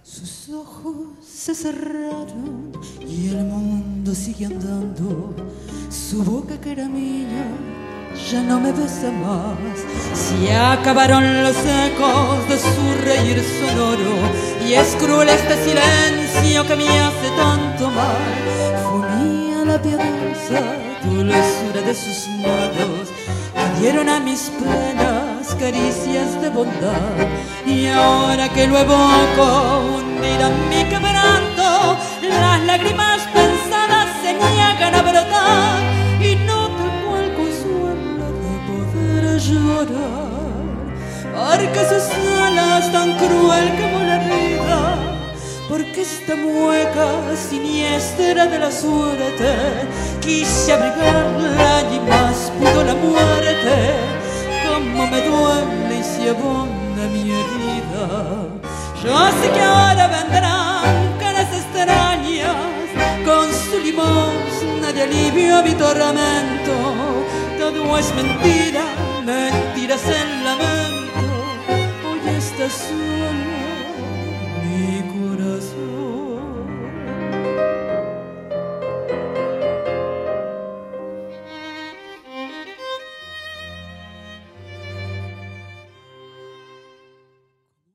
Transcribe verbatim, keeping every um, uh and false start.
Sus ojos se cerraron y el mundo sigue andando. Su boca que era mía ya no me besa más. Se acabaron los ecos de su reír sonoro y es cruel este silencio que me hace tanto mal. Fue mía la piadosa dulzura de sus manos que dieron a mis penas caricias de bondad. Y ahora que lo evoco, hundida en mi quebranto, las lágrimas pensadas se niegan a brotar y no tengo el consuelo de poder llorar, porque sus alas tan cruel como la vida, porque esta mueca siniestra de la suerte quise abrigarla y más pudo la muerte. Como me duele y se abonda mi herida. Yo sé que ahora vendrán caras extrañas con su limosna de alivio a mi tormento. Todo es mentira, mentira es el lamento. Hoy está solo